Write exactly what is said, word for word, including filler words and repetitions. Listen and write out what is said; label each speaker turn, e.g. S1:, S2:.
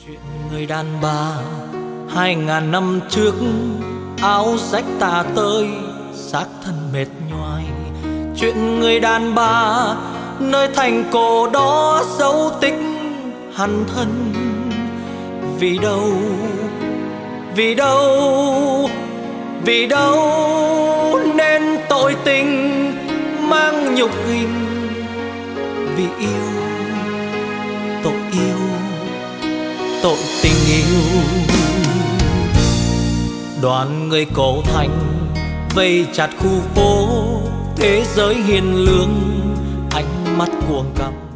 S1: Người đàn bà hai ngàn năm trước, áo rách tả tơi, xác thân mệt nhoài. Chuyện người đàn bà nơi thành cổ đó dấu tích hằn thân. Vì đâu, vì đâu, vì đâu nên tội tình mang nhục hình. Vì yêu, tội yêu, tội tình yêu. Đoàn người cổ thành vây chặt khu phố, thế giới hiền lương, ánh mắt cuồng căm